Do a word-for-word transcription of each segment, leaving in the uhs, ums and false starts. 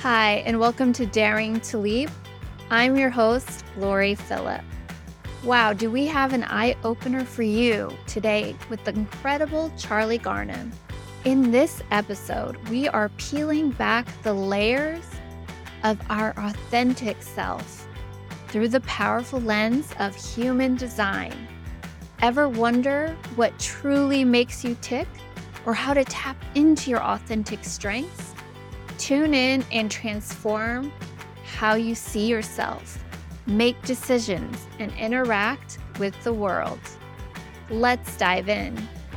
Hi, and welcome to Daring to Leap. I'm your host, Lori Phillip. Wow, do we have an eye-opener for you today with the incredible Charlie Garnham. In this episode, we are peeling back the layers of our authentic self through the powerful lens of human design. Ever wonder what truly makes you tick or how to tap into your authentic strengths? Tune in and transform how you see yourself, make decisions, and interact with the world. Let's dive in.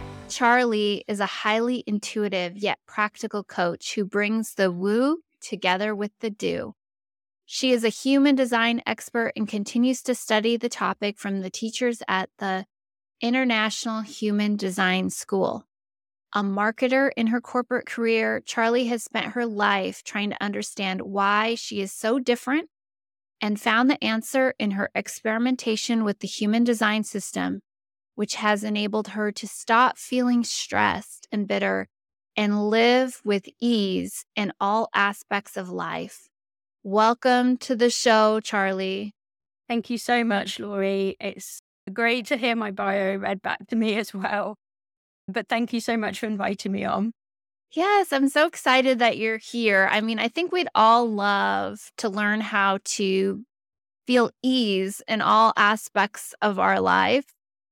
Charlie is a highly intuitive yet practical coach who brings the woo together with the do. She is a human design expert and continues to study the topic from the teachers at the International Human Design School. A marketer in her corporate career, Charlie has spent her life trying to understand why she is so different and found the answer in her experimentation with the human design system, which has enabled her to stop feeling stressed and bitter and live with ease in all aspects of life. Welcome to the show, Charlie. Thank you so much, Lori. It's great to hear my bio read back to me as well. But thank you so much for inviting me on. Yes, I'm so excited that you're here. I mean, I think we'd all love to learn how to feel ease in all aspects of our life.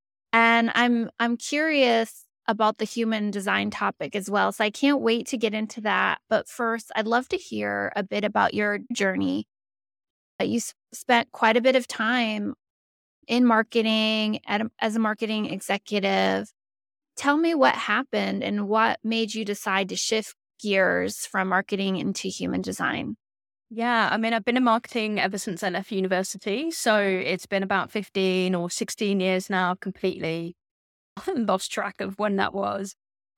And I'm I'm curious about the human design topic as well. So I can't wait to get into that. But first, I'd love to hear a bit about your journey. Uh, You s- spent quite a bit of time in marketing at a, as a marketing executive. Tell me what happened and what made you decide to shift gears from marketing into human design. Yeah, I mean, I've been in marketing ever since I left university. So it's been about fifteen or sixteen years now. I've completely lost track of when that was.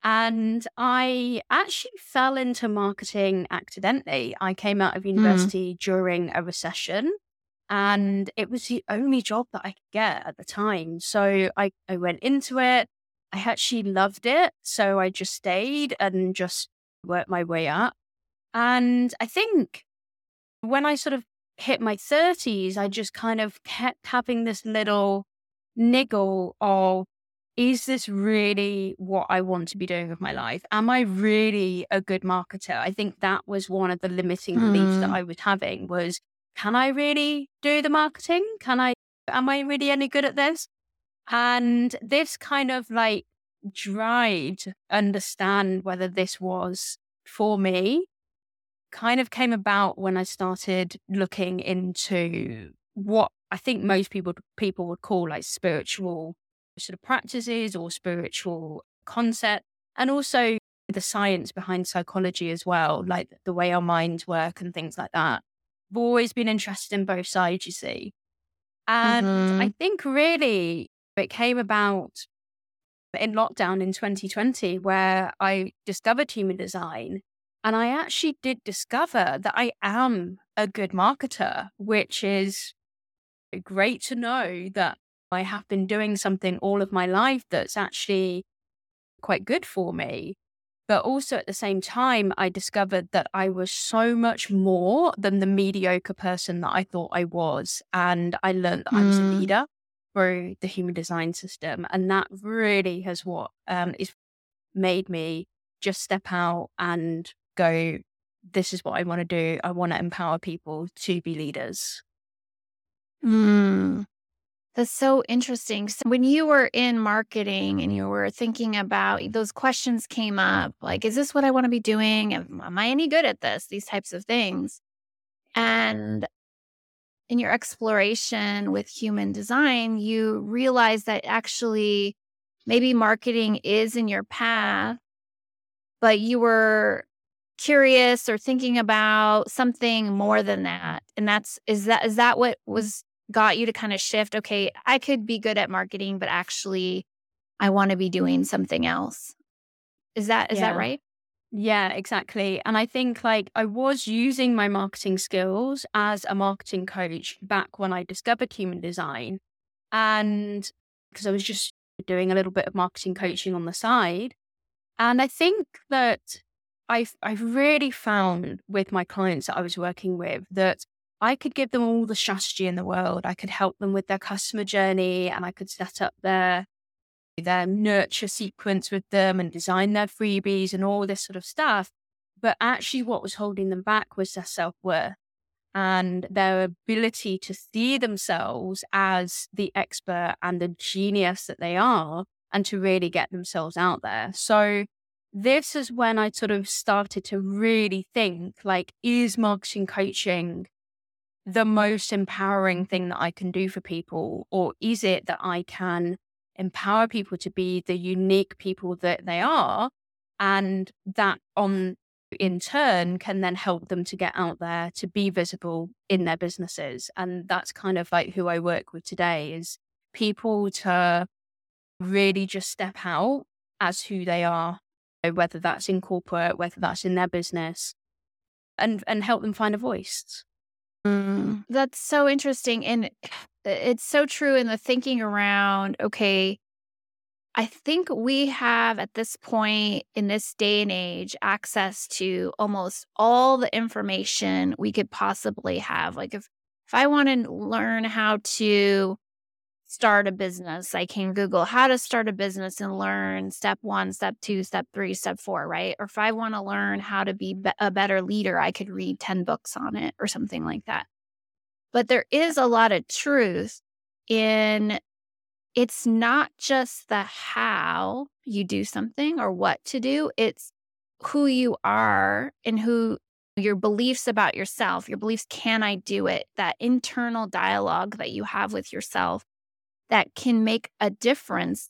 And I actually fell into marketing accidentally. I came out of Mm. university during a recession, and it was the only job that I could get at the time. So I, I went into it. I actually loved it. So I just stayed and just worked my way up. And I think when I sort of hit my thirties, I just kind of kept having this little niggle of, is this really what I want to be doing with my life? Am I really a good marketer? I think that was one of the limiting beliefs that Mm. I was having was, can I really do the marketing? Can I, am I really any good at this? And this kind of like tried to understand whether this was for me kind of came about when I started looking into what I think most people people would call like spiritual sort of practices or spiritual concept, and also the science behind psychology as well, like the way our minds work and things like that. I've always been interested in both sides, you see. And I Hmm. think really it came about in lockdown in twenty twenty where I discovered human design. And I actually did discover that I am a good marketer, which is great to know that I have been doing something all of my life that's actually quite good for me. But also at the same time, I discovered that I was so much more than the mediocre person that I thought I was. And I learned that I was a Mm. leader through the human design system. And that really has what um, is made me just step out and go, this is what I want to do. I want to empower people to be leaders. Mm. That's so interesting. So when you were in marketing and you were thinking about those questions came up, like, is this what I want to be doing? Am, am I any good at this? These types of things. And in your exploration with human design, you realize that actually maybe marketing is in your path, but you were curious or thinking about something more than that. And that's is that is that what was got you to kind of shift, okay, I could be good at marketing, but actually I want to be doing something else. Is that is that Yeah. right? Yeah, exactly. And I think like I was using my marketing skills as a marketing coach back when I discovered human design. And because I was just doing a little bit of marketing coaching on the side. And I think that I've, I've really found with my clients that I was working with that I could give them all the strategy in the world. I could help them with their customer journey, and I could set up their their nurture sequence with them and design their freebies and all this sort of stuff. But actually what was holding them back was their self-worth and their ability to see themselves as the expert and the genius that they are, and to really get themselves out there. So this is when I sort of started to really think, like, is marketing coaching the most empowering thing that I can do for people? Or is it that I can empower people to be the unique people that they are, and that on in turn can then help them to get out there, to be visible in their businesses? And that's kind of like who I work with today, is people to really just step out as who they are, whether that's in corporate, whether that's in their business, and and help them find a voice. Mm, that's so interesting. And it's so true in the thinking around, okay, I think we have at this point in this day and age access to almost all the information we could possibly have. Like if, if I want to learn how to start a business, I can Google how to start a business and learn step one, step two, step three, step four, right? Or if I want to learn how to be, be a better leader, I could read ten books on it or something like that. But there is a lot of truth in, it's not just the how you do something or what to do, it's who you are and who your beliefs about yourself, your beliefs, can I do it? That internal dialogue that you have with yourself that can make a difference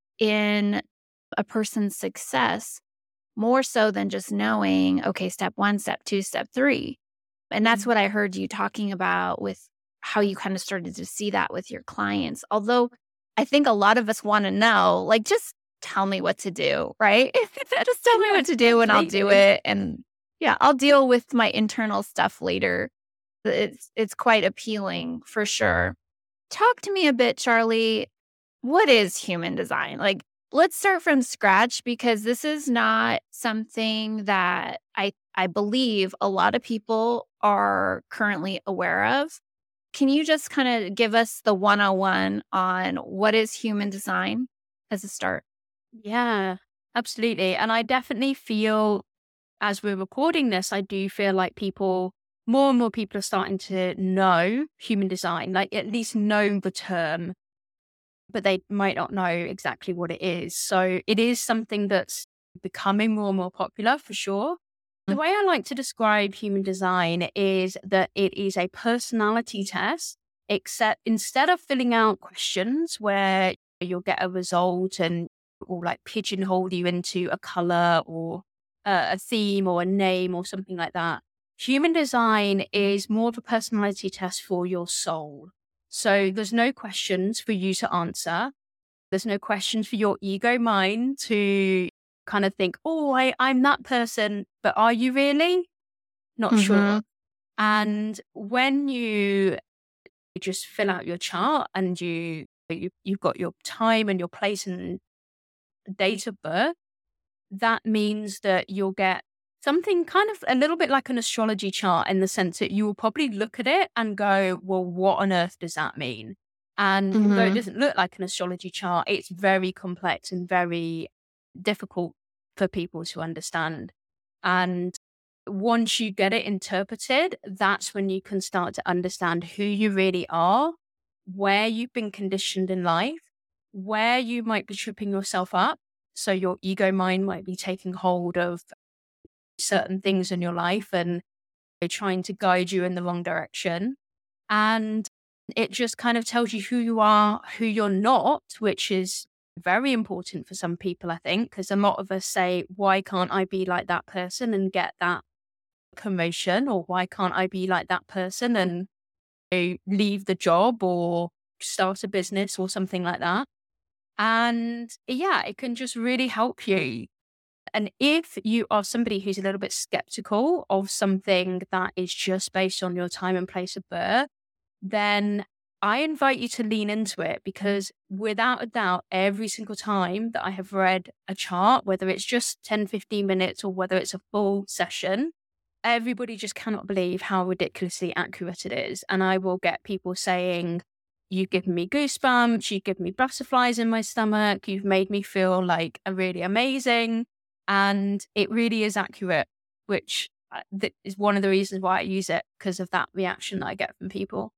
in a person's success, more so than just knowing, okay, step one, step two, step three. And that's Mm. what I heard you talking about with how you kind of started to see that with your clients. Although I think a lot of us want to know, like, just tell me what to do, right? Just tell me Yeah, what to do and I'll do completely. it. And yeah, I'll deal with my internal stuff later. It's it's quite appealing for sure. Talk to me a bit, Charlie. What is human design? Like, let's start from scratch, because this is not something that I I believe a lot of people are currently aware of. Can you just kind of give us the one oh one on what is human design as a start? Yeah, absolutely. And I definitely feel, as we're recording this, I do feel like people, more and more people are starting to know human design, like at least know the term, but they might not know exactly what it is. So it is something that's becoming more and more popular for sure. The Mm. way I like to describe human design is that it is a personality test, except instead of filling out questions where you'll get a result and will like pigeonhole you into a color or uh, a theme or a name or something like that. Human design is more of a personality test for your soul. So there's no questions for you to answer. There's no questions for your ego mind to kind of think, oh, I, I'm that person, but are you really? Not Mm-hmm. sure. And when you just fill out your chart and you, you you've got your time and your place and date of birth, that means that you'll get something kind of a little bit like an astrology chart, in the sense that you will probably look at it and go, well, what on earth does that mean? And although it Mm-hmm. doesn't look like an astrology chart, it's very complex and very difficult for people to understand. And once you get it interpreted, that's when you can start to understand who you really are, where you've been conditioned in life, where you might be tripping yourself up. So your ego mind might be taking hold of certain things in your life and they're trying to guide you in the wrong direction. And it just kind of tells you who you are, who you're not, which is very important for some people, I think, because a lot of us say, why can't I be like that person and get that promotion? Or why can't I be like that person and you know, leave the job or start a business or something like that? And yeah, it can just really help you. And if you are somebody who's a little bit skeptical of something that is just based on your time and place of birth, then I invite you to lean into it, because without a doubt, every single time that I have read a chart, whether it's just ten, fifteen minutes or whether it's a full session, everybody just cannot believe how ridiculously accurate it is. And I will get people saying, you've given me goosebumps, you've given me butterflies in my stomach, you've made me feel like a really amazing. And it really is accurate, which uh, th- is one of the reasons why I use it, because of that reaction that I get from people.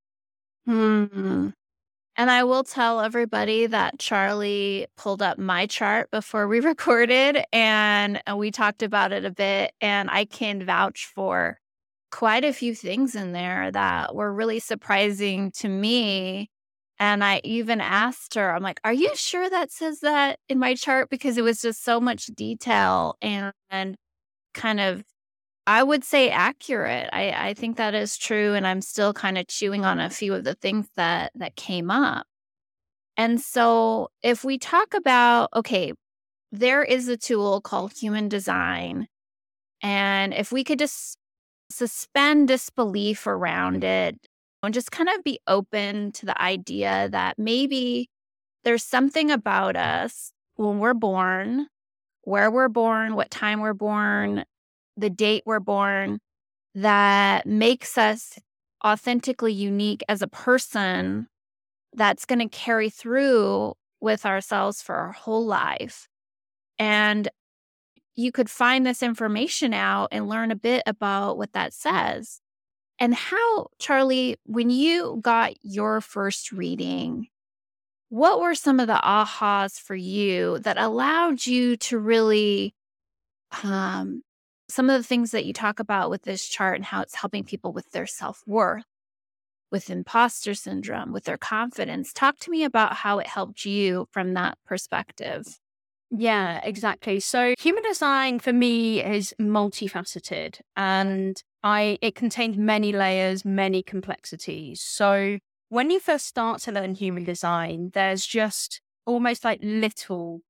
Hmm. And I will tell everybody that Charlie pulled up my chart before we recorded, and uh, we talked about it a bit, and I can vouch for quite a few things in there that were really surprising to me. And I even asked her, I'm like, are you sure that says that in my chart? Because it was just so much detail and, and kind of, I would say, accurate. I, I think that is true. And I'm still kind of chewing on a few of the things that that came up. And so if we talk about, okay, there is a tool called human design. And if we could just suspend disbelief around it and just kind of be open to the idea that maybe there's something about us when we're born, where we're born, what time we're born, the date we're born, that makes us authentically unique as a person, that's going to carry through with ourselves for our whole life. And you could find this information out and learn a bit about what that says. And how, Charlie, when you got your first reading, what were some of the ahas for you that allowed you to really, um, some of the things that you talk about with this chart and how it's helping people with their self-worth, with imposter syndrome, with their confidence? Talk to me about how it helped you from that perspective. Yeah, exactly. So human design for me is multifaceted, and I it contains many layers, many complexities. So when you first start to learn human design, there's just almost like little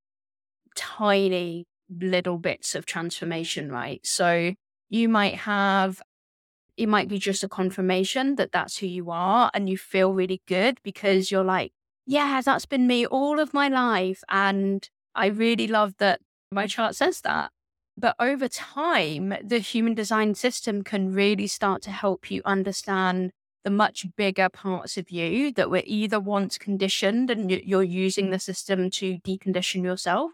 tiny little bits of transformation, right? So you might have it might be just a confirmation that that's who you are, and you feel really good because you're like, yeah, that's been me all of my life. And I really love that my chart says that. But over time, the human design system can really start to help you understand the much bigger parts of you that were either once conditioned and you- you're using the system to decondition yourself,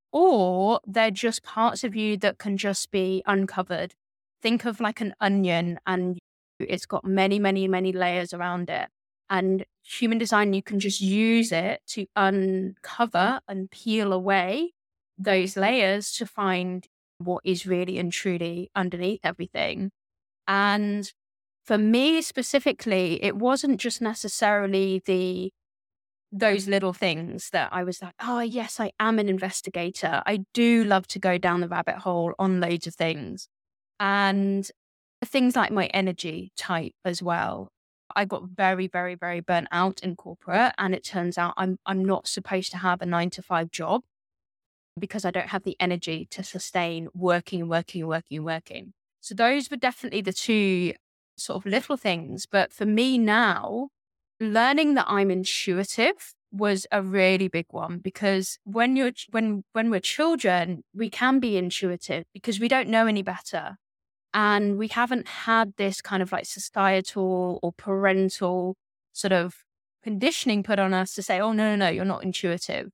or they're just parts of you that can just be uncovered. Think of like an onion, and it's got many, many, many layers around it. And human design, you can just use it to uncover and peel away those layers to find what is really and truly underneath everything. And for me specifically, it wasn't just necessarily the those little things that I was like, oh, yes, I am an investigator. I do love to go down the rabbit hole on loads of things. And things like my energy type as well. I got very, very, very burnt out in corporate. And it turns out I'm I'm not supposed to have a nine to five job because I don't have the energy to sustain working, working, working, working. So those were definitely the two sort of little things. But for me now, learning that I'm intuitive was a really big one, because when you're when when we're children, we can be intuitive because we don't know any better. And we haven't had this kind of like societal or parental sort of conditioning put on us to say, oh, no, no, no, you're not intuitive.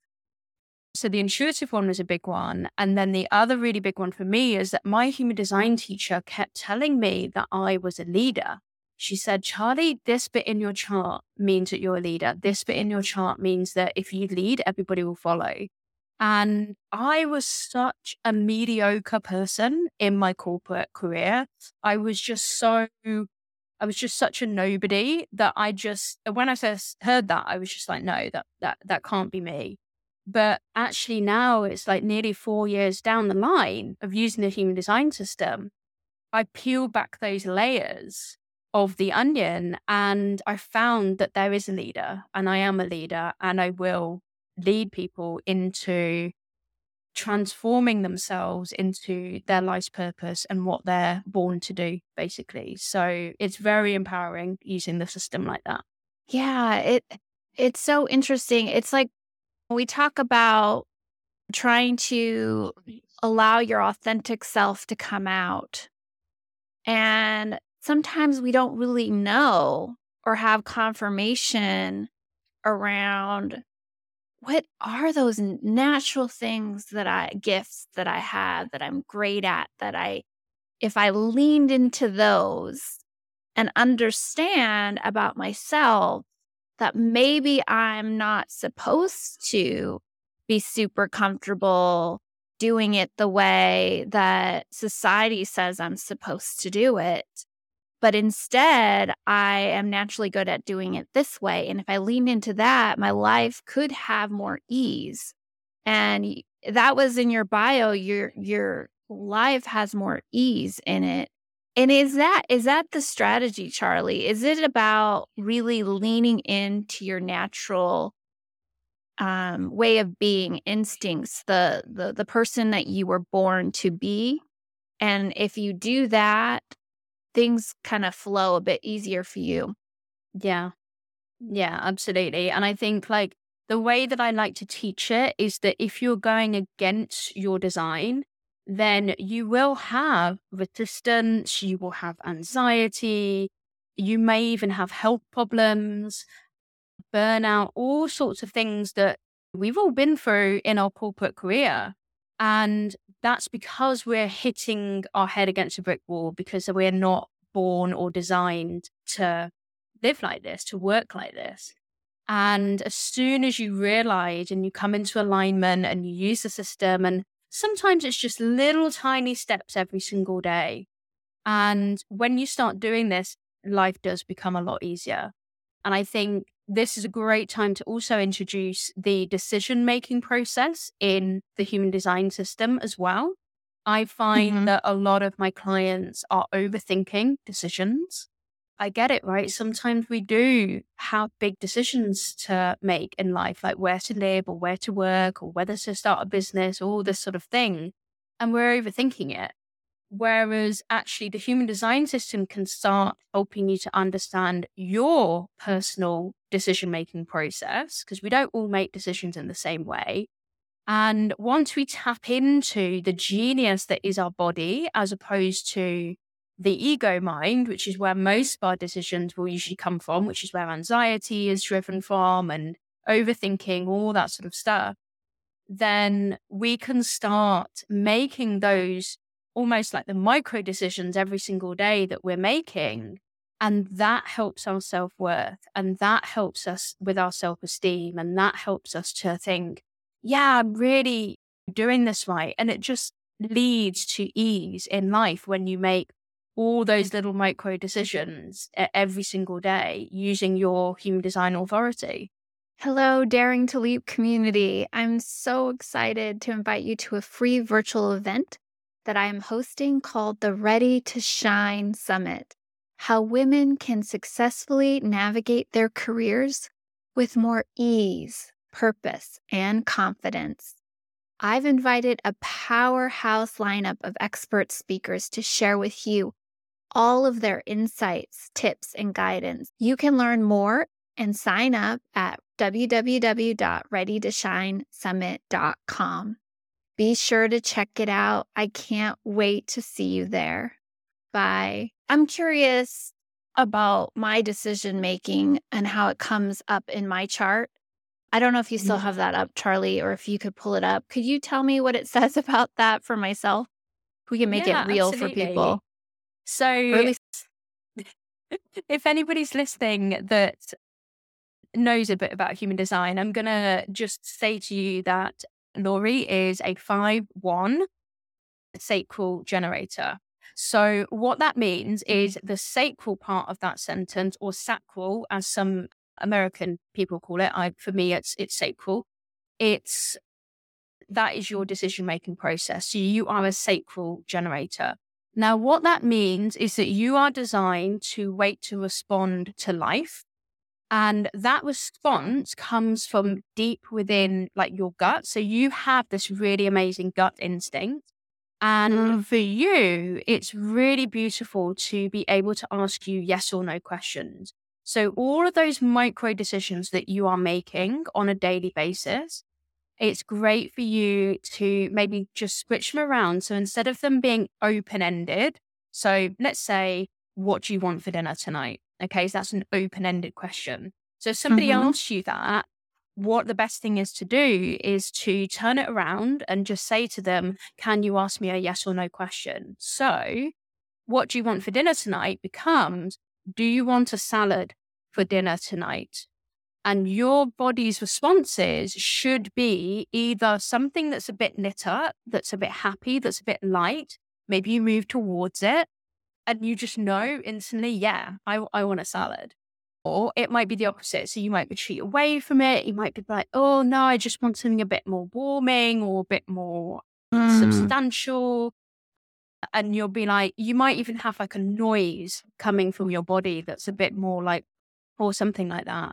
So the intuitive one was a big one. And then the other really big one for me is that my human design teacher kept telling me that I was a leader. She said, Charlie, this bit in your chart means that you're a leader. This bit in your chart means that if you lead, everybody will follow. And I was such a mediocre person in my corporate career. I was just so, I was just such a nobody that I just, when I first heard that, I was just like, no, that that that can't be me. But actually now it's like nearly four years down the line of using the human design system, I peel back those layers of the onion and I found that there is a leader, and I am a leader, and I will lead people into transforming themselves into their life's purpose and what they're born to do, basically. So it's very empowering using the system like that. Yeah, it it's so interesting. It's like we talk about trying to allow your authentic self to come out. And sometimes we don't really know or have confirmation around what are those n- natural things that I gifts that I have that I'm great at that I if I leaned into those and understand about myself that maybe I'm not supposed to be super comfortable doing it the way that society says I'm supposed to do it. But instead, I am naturally good at doing it this way. And if I lean into that, my life could have more ease. And y- that was in your bio, your your life has more ease in it. And is that is that the strategy, Charlie? Is it about really leaning into your natural um, way of being, instincts, the the the person that you were born to be? And if you do that, things kind of flow a bit easier for you. Yeah. Yeah, absolutely. And I think like the way that I like to teach it is that if you're going against your design, then you will have resistance, you will have anxiety, you may even have health problems, burnout, all sorts of things that we've all been through in our corporate career. And that's because we're hitting our head against a brick wall because we're not born or designed to live like this, to work like this. And as soon as you realize and you come into alignment and you use the system, and sometimes it's just little tiny steps every single day. And when you start doing this, life does become a lot easier. And I think this is a great time to also introduce the decision making process in the human design system as well. I find Mhm. that a lot of my clients are overthinking decisions. I get it, right? Sometimes we do have big decisions to make in life, like where to live or where to work or whether to start a business, all this sort of thing. And we're overthinking it. Whereas actually the human design system can start helping you to understand your personal decision making process, because we don't all make decisions in the same way. And once we tap into the genius that is our body, as opposed to the ego mind, which is where most of our decisions will usually come from, which is where anxiety is driven from and overthinking, all that sort of stuff, then we can start making those almost like the micro decisions every single day that we're making. And that helps our self worth and that helps us with our self esteem. And that helps us to think, yeah, I'm really doing this right. And it just leads to ease in life when you make all those little micro decisions e- every single day using your human design authority. Hello, Daring to Leap community. I'm so excited to invite you to a free virtual event that I am hosting called the Ready to Shine Summit. How women can successfully navigate their careers with more ease, purpose, and confidence. I've invited a powerhouse lineup of expert speakers to share with you all of their insights, tips, and guidance. You can learn more and sign up at w w w dot ready to shine summit dot com. Be sure to check it out. I can't wait to see you there. Bye. I'm curious about my decision making and how it comes up in my chart. I don't know if you still have that up, Charlie, or if you could pull it up. Could you tell me what it says about that for myself? We can make it Yeah, real for absolutely. people, or at So least. if anybody's listening that knows a bit about human design, I'm going to just say to you that Laurie is a five one sacral generator. So what that means is the sacral part of that sentence, or sacral, as some American people call it. I, for me, it's it's sacral. It's that is your decision making process. So you are a sacral generator. Now, what that means is that you are designed to wait to respond to life. And that response comes from deep within, like your gut. So you have this really amazing gut instinct. And Mm. for you, it's really beautiful to be able to ask you yes or no questions. So all of those micro decisions that you are making on a daily basis, it's great for you to maybe just switch them around. So instead of them being open-ended, so let's say, what do you want for dinner tonight? Okay, so that's an open-ended question. So if somebody Mm-hmm. asks you that, what the best thing is to do is to turn it around and just say to them, can you ask me a yes or no question? So what do you want for dinner tonight becomes, do you want a salad for dinner tonight? And your body's responses should be either something that's a bit lit up, that's a bit happy, that's a bit light. Maybe you move towards it and you just know instantly, yeah, I, I want a salad. Or it might be the opposite. So you might retreat away from it. You might be like, oh no, I just want something a bit more warming or a bit more Mm. substantial. And you'll be like, you might even have like a noise coming from your body that's a bit more like, or something like that.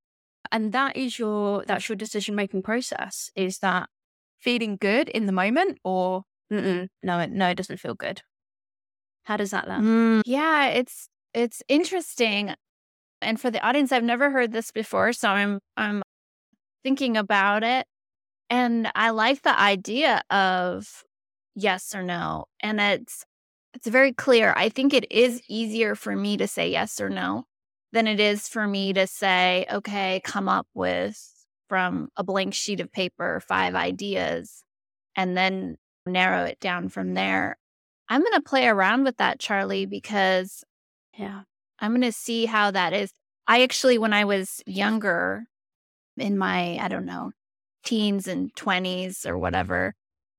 And that is your, that's your decision-making process. Is that feeling good in the moment or Mm-mm, no, it, no, it doesn't feel good. How does that land? Mm. Yeah, it's, it's interesting. And for the audience, I've never heard this before. So I'm, I'm thinking about it. And I like the idea of yes or no. And it's, it's very clear. I think it is easier for me to say yes or no than it is for me to say, okay, come up with from a blank sheet of paper, five ideas, and then narrow it down from there. I'm going to play around with that, Charlie, because Yeah. I'm going to see how that is. I actually, when I was younger, in my, I don't know, teens and twenties or whatever,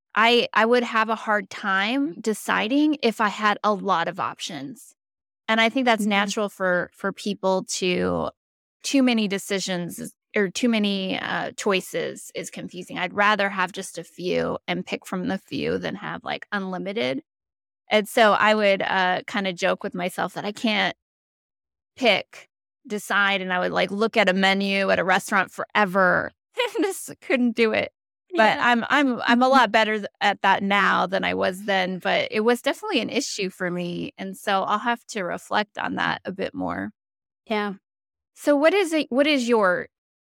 I I would have a hard time deciding if I had a lot of options. And I think that's Mm-hmm. natural for for people to, too many decisions is- or too many uh, choices is confusing. I'd rather have just a few and pick from the few than have like unlimited. And so I would uh, kind of joke with myself that I can't pick, decide, and I would like look at a menu at a restaurant forever and just couldn't do it. But Yeah. I'm I'm I'm a lot better th- at that now than I was then, but it was definitely an issue for me, and so I'll have to reflect on that a bit more. Yeah. So what is it what is your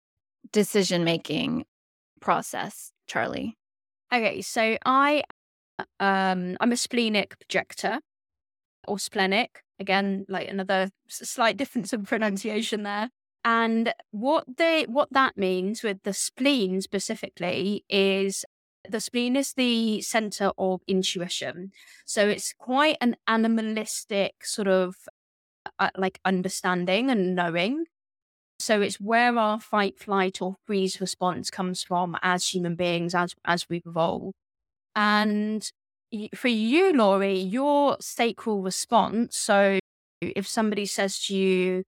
decision-making process, Charlie? Okay, so I um I'm a splenic projector or splenic. Again, like another s- slight difference in pronunciation there. And what they what that means with the spleen specifically is the spleen is the center of intuition. So it's quite an animalistic sort of uh, like understanding and knowing. So it's where our fight, flight, or freeze response comes from as human beings, as as we've evolved. And y- for you, Laurie, your sacral response. So if somebody says to you,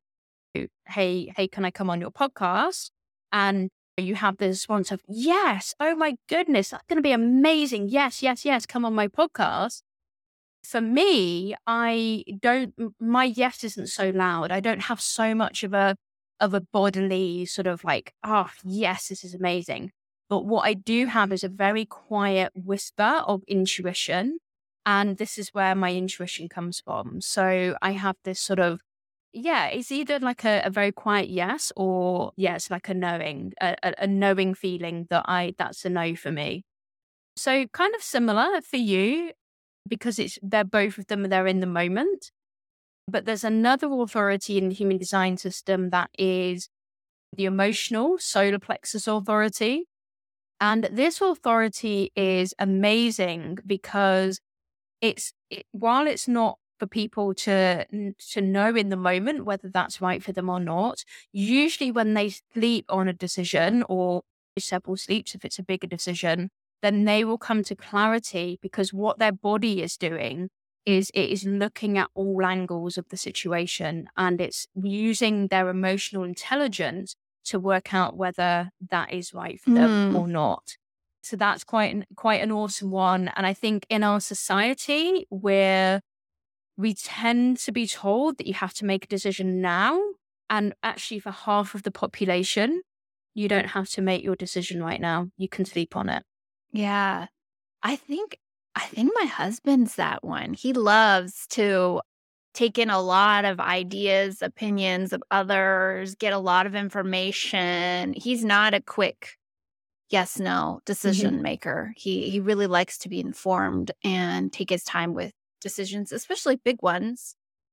hey, hey, can I come on your podcast? And you have the response of, yes, oh my goodness, that's going to be amazing. Yes, yes, yes, come on my podcast. For me, I don't, m- my yes isn't so loud. I don't have so much of a, of a bodily sort of like, oh, yes, this is amazing. But what I do have is a very quiet whisper of intuition. And this is where my intuition comes from. So I have this sort of, yeah, it's either like a, a very quiet yes or yeah, it's like a knowing, a, a, a knowing feeling that I, that's a no for me. So kind of similar for you because it's, they're both of them, they're in the moment. But there's another authority in the human design system that is the emotional solar plexus authority. And this authority is amazing because it's, it, while it's not for people to to know in the moment whether that's right for them or not, usually when they sleep on a decision or several sleeps, if it's a bigger decision, then they will come to clarity because what their body is doing is it is looking at all angles of the situation and it's using their emotional intelligence to work out whether that is right for them Mm. or not. So that's quite an, quite an awesome one. And I think in our society where we tend to be told that you have to make a decision now, and actually for half of the population, you don't have to make your decision right now. You can sleep on it. Yeah. I think I think my husband's that one. He loves to take in a lot of ideas, opinions of others, get a lot of information. He's not a quick yes, no decision Mm-hmm. maker. He he really likes to be informed and take his time with decisions, especially big ones.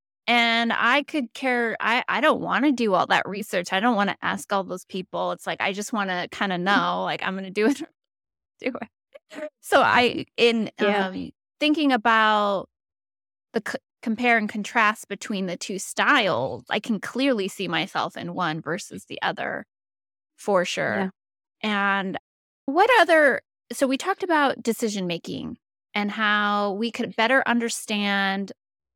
And I could care I I don't wanna do all that research. I don't wanna ask all those people. It's like, I just wanna kinda know, like, I'm gonna do it do it. So I in, Yeah. um, thinking about the c compare and contrast between the two styles, I can clearly see myself in one versus the other, for Yeah. sure. And what other so we talked about decision making and how we could better understand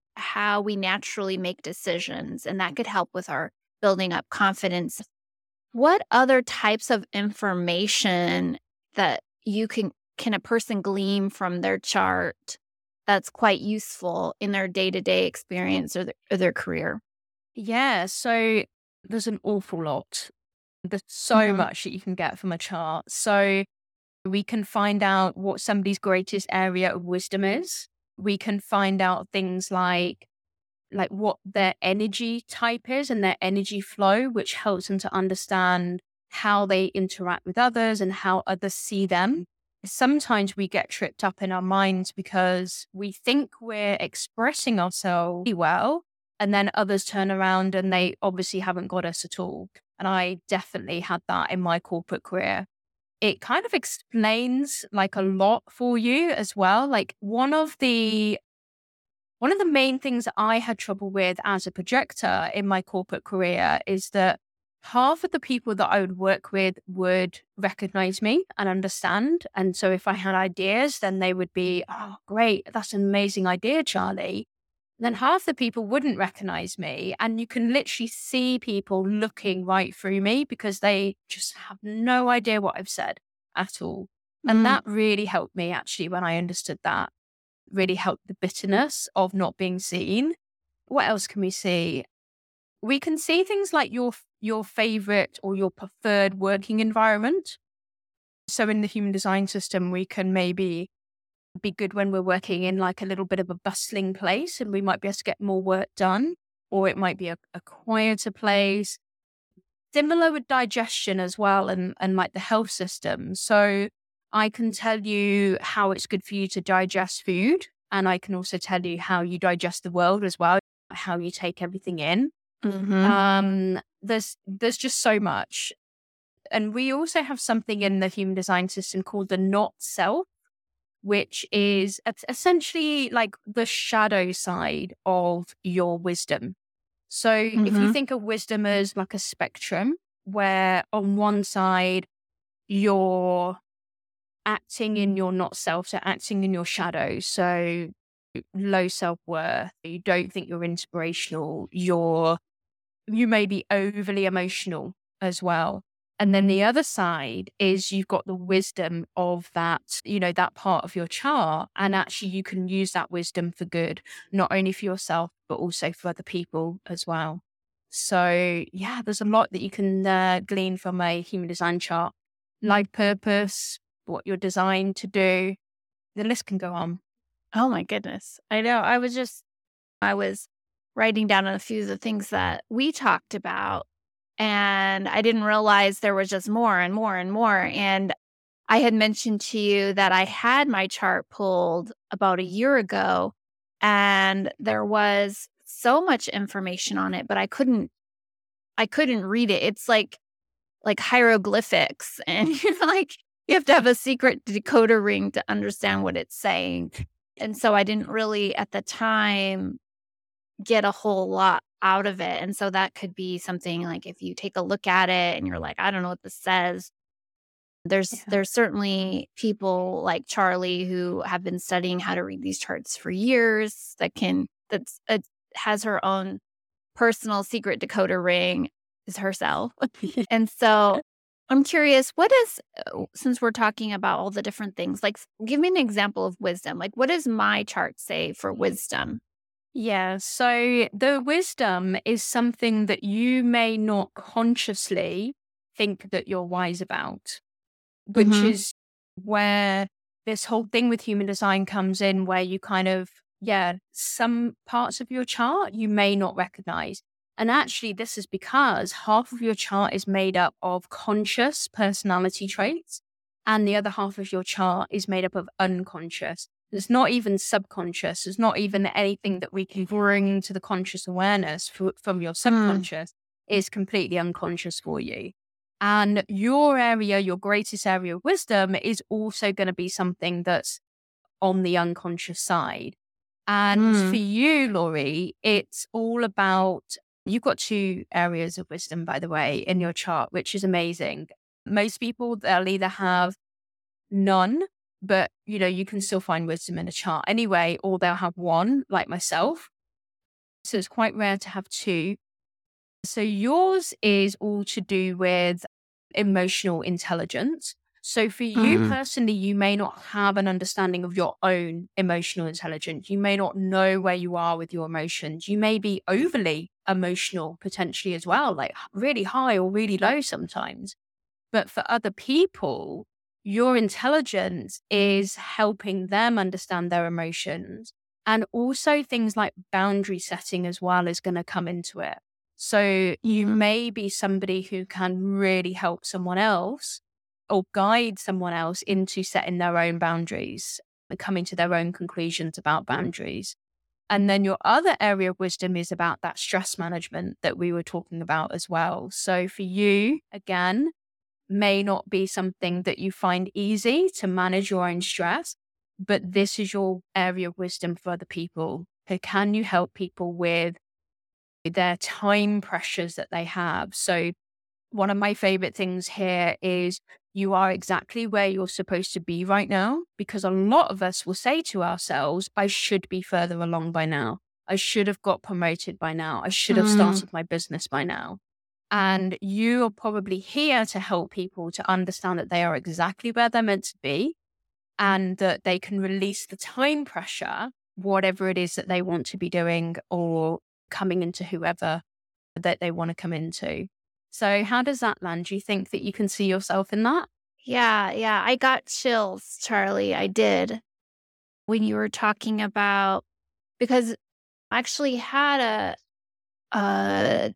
how we naturally make decisions, and that could help with our building up confidence. What other types of information that you can can a person glean from their chart that's quite useful in their day-to-day experience or their, or their career? Yeah. So there's an awful lot. There's so Mhm. much that you can get from a chart. So we can find out what somebody's greatest area of wisdom is. We can find out things like like what their energy type is and their energy flow, which helps them to understand how they interact with others and how others see them. Sometimes we get tripped up in our minds because we think we're expressing ourselves really well, and then others turn around and they obviously haven't got us at all. And I definitely had that in my corporate career. It kind of explains like a lot for you as well. Like one of the one of the main things that I had trouble with as a projector in my corporate career is that half of the people that I would work with would recognize me and understand. And so if I had ideas, then they would be, oh, great, that's an amazing idea, Charlie. Then half the people wouldn't recognize me. And you can literally see people looking right through me because they just have no idea what I've said at all. And Mm. that really helped me actually when I understood that. Really helped the bitterness of not being seen. What else can we see? We can see things like your your favorite or your preferred working environment. So in the human design system, we can maybe be good when we're working in like a little bit of a bustling place and we might be able to get more work done, or it might be a, a quieter place. Similar with digestion as well, and, and like the health system. So I can tell you how it's good for you to digest food. And I can also tell you how you digest the world as well, how you take everything in. Mhm. Um, there's there's just so much. And we also have something in the human design system called the not self, which is es- essentially like the shadow side of your wisdom. So if you Mhm. think of wisdom as like a spectrum, where on one side you're acting in your not self, so acting in your shadow, so low self-worth, you don't think you're inspirational, you're you may be overly emotional as well. And then the other side is you've got the wisdom of that, you know, that part of your chart. And actually you can use that wisdom for good, not only for yourself, but also for other people as well. So yeah, there's a lot that you can uh, glean from a human design chart. Life purpose, what you're designed to do. The list can go on. Oh my goodness. I know. I was just I was writing down a few of the things that we talked about, and I didn't realize there was just more and more and more. And I had mentioned to you that I had my chart pulled about a year ago, and there was so much information on it, but I couldn't I couldn't read it. It's like like hieroglyphics, and you're like you have to have a secret decoder ring to understand what it's saying. And so I didn't really at the time get a whole lot out of it. And so that could be something like if you take a look at it and you're like, I don't know what this says. There's Yeah. there's certainly people like Charlie who have been studying how to read these charts for years that can that's it has her own personal secret decoder ring is herself. And so I'm curious, what is uh, since we're talking about all the different things, like give me an example of wisdom. Like what does my chart say for wisdom? Yeah, so the wisdom is something that you may not consciously think that you're wise about, which Mhm. is where this whole thing with human design comes in, where you kind of yeah, some parts of your chart you may not recognize. And actually, this is because half of your chart is made up of conscious personality traits, and the other half of your chart is made up of unconscious. It's not even subconscious. It's not even anything that we can bring to the conscious awareness f- from your subconscious. Mm. It's completely unconscious for you. And your area, your greatest area of wisdom, is also going to be something that's on the unconscious side. And mm. for you, Laurie, it's all about, you've got two areas of wisdom, by the way, in your chart, which is amazing. Most people, they'll either have none, but, you know, you can still find wisdom in a chart anyway, or they'll have one, like myself. So it's quite rare to have two. So yours is all to do with emotional intelligence. So for you mm. personally, you may not have an understanding of your own emotional intelligence. You may not know where you are with your emotions. You may be overly emotional potentially as well, like really high or really low sometimes. But for other people, your intelligence is helping them understand their emotions. And also things like boundary setting as well is going to come into it. So you may be somebody who can really help someone else or guide someone else into setting their own boundaries and coming to their own conclusions about boundaries. And then your other area of wisdom is about that stress management that we were talking about as well. So for you, again, may not be something that you find easy to manage your own stress, but this is your area of wisdom for other people. So can you help people with their time pressures that they have? So one of my favorite things here is you are exactly where you're supposed to be right now, because a lot of us will say to ourselves, I should be further along by now. I should have got promoted by now. I should have mm. started my business by now. And you are probably here to help people to understand that they are exactly where they're meant to be and that they can release the time pressure, whatever it is that they want to be doing or coming into whoever that they want to come into. So how does that land? Do you think that you can see yourself in that? Yeah, yeah. I got chills, Charlie. I did. When you were talking about, because I actually had a, a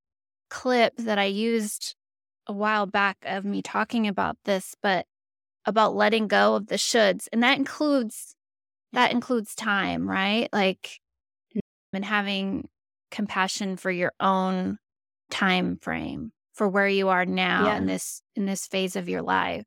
clip that I used a while back of me talking about this, but about letting go of the shoulds. And that includes, that includes time, right? Like, and having compassion for your own time frame, for where you are now yeah. in this in this phase of your life.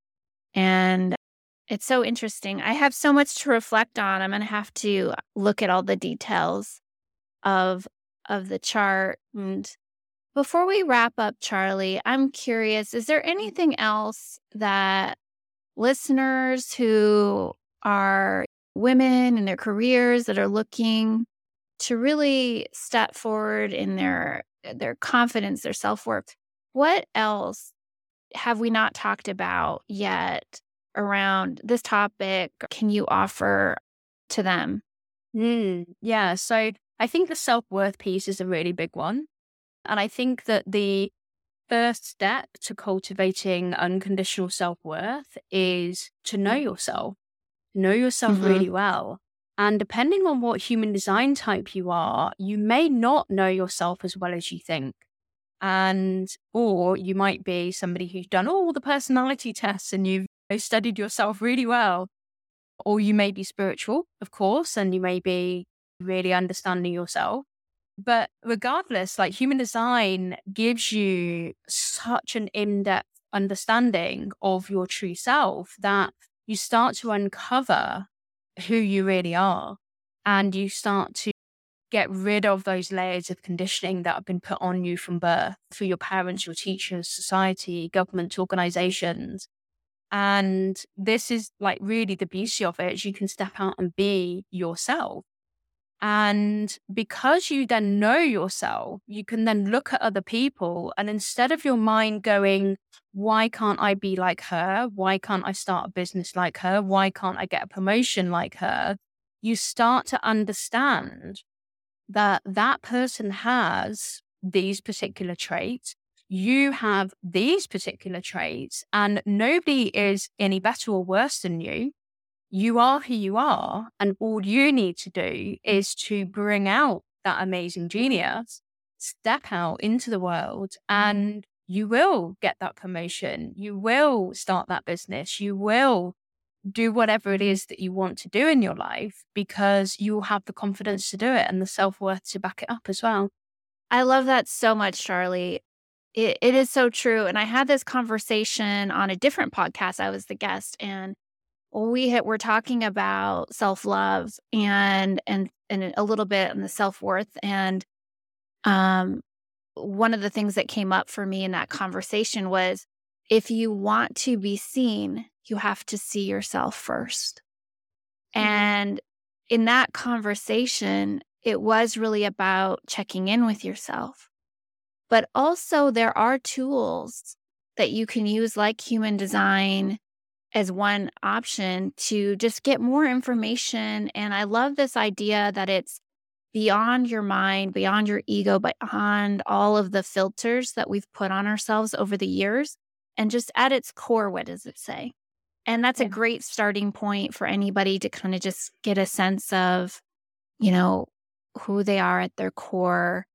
And it's so interesting. I have so much to reflect on. I'm going to have to look at all the details of of the chart. And before we wrap up, Charlie, I'm curious, is there anything else that listeners who are women in their careers that are looking to really step forward in their their confidence, their self-worth, what else have we not talked about yet around this topic can you offer to them? Mm, yeah, so I think the self-worth piece is a really big one. And I think that the first step to cultivating unconditional self-worth is to know yourself, know yourself mm-hmm. really well. And depending on what human design type you are, you may not know yourself as well as you think. And, or you might be somebody who's done all the personality tests and you've studied yourself really well. Or you may be spiritual, of course, and you may be really understanding yourself. But regardless, like human design gives you such an in-depth understanding of your true self that you start to uncover who you really are. And you start to get rid of those layers of conditioning that have been put on you from birth through your parents, your teachers, society, government, organizations. And this is like really the beauty of it, is you can step out and be yourself. And because you then know yourself, you can then look at other people, and instead of your mind going, why can't I be like her? Why can't I start a business like her? Why can't I get a promotion like her? You start to understand that that person has these particular traits. You have these particular traits, and nobody is any better or worse than you. you are who you are, and all you need to do is to bring out that amazing genius, step out into the world, and you will get that promotion. You will start that business. You will do whatever it is that you want to do in your life, because you will have the confidence to do it and the self-worth to back it up as well. I love that so much, Charlie. It, it is so true. And I had this conversation on a different podcast. I was the guest, and we had, were talking about self-love and and and a little bit on the self-worth. And um, one of the things that came up for me in that conversation was, if you want to be seen, you have to see yourself first. Mm-hmm. And in that conversation, it was really about checking in with yourself. But also there are tools that you can use, like human design, as one option to just get more information. And I love this idea that it's beyond your mind, beyond your ego, beyond all of the filters that we've put on ourselves over the years. And just at its core, what does it say? And that's yeah. a great starting point for anybody to kind of just get a sense of, you know, who they are at their core,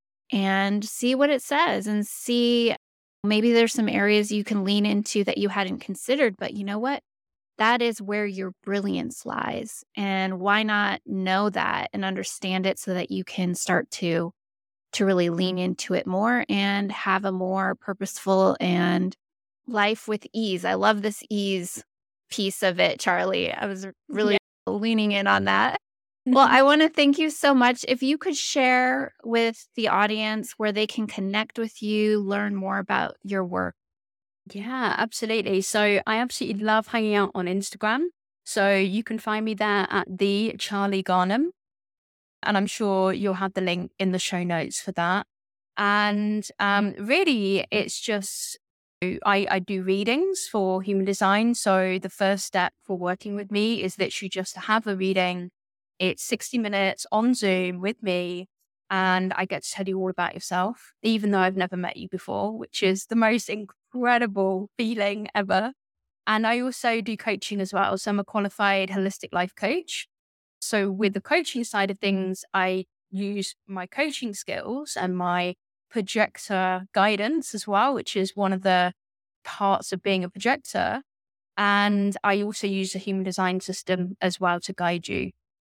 and see what it says, and see maybe there's some areas you can lean into that you hadn't considered, but you know what? That is where your brilliance lies. And why not know that and understand it so that you can start to, to really lean into it more and have a more purposeful and life with ease. I love this ease piece of it, Charlie. I was really yeah. leaning in on that. Well, I want to thank you so much. If you could share with the audience where they can connect with you, learn more about your work. Yeah, absolutely. So I absolutely love hanging out on Instagram. So you can find me there at the Charlie Garnham. And I'm sure you'll have the link in the show notes for that. And um, really, it's just, I, I do readings for human design. So the first step for working with me is literally just to have a reading. It's sixty minutes on Zoom with me, and I get to tell you all about yourself, even though I've never met you before, which is the most incredible feeling ever. And I also do coaching as well. So I'm a qualified holistic life coach. So with the coaching side of things, I use my coaching skills and my projector guidance as well, which is one of the parts of being a projector. And I also use the human design system as well to guide you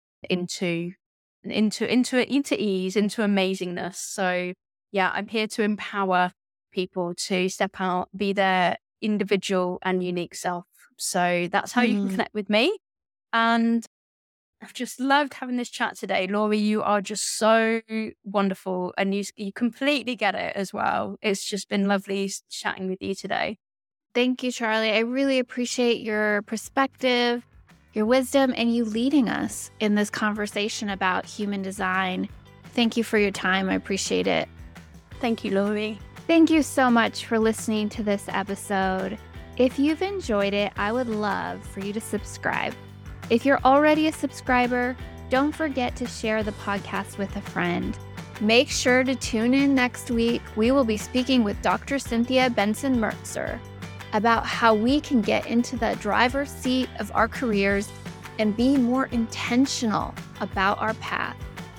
into into into into ease, into amazingness. So yeah, I'm here to empower people to step out, be their individual and unique self. So that's how mm. you can connect with me. And I've just loved having this chat today. Laurie, you are just so wonderful, and you you completely get it as well. It's just been lovely chatting with you today. Thank you, Charlie. I really appreciate your perspective, your wisdom, and you leading us in this conversation about human design. Thank you for your time. I appreciate it. Thank you, Laurie. Thank you so much for listening to this episode. If you've enjoyed it, I would love for you to subscribe. If you're already a subscriber, don't forget to share the podcast with a friend. Make sure to tune in next week. We will be speaking with Doctor Cynthia Benson-Mertzer about how we can get into the driver's seat of our careers and be more intentional about our path.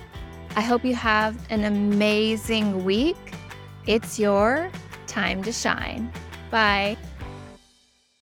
I hope you have an amazing week. It's your time to shine. Bye.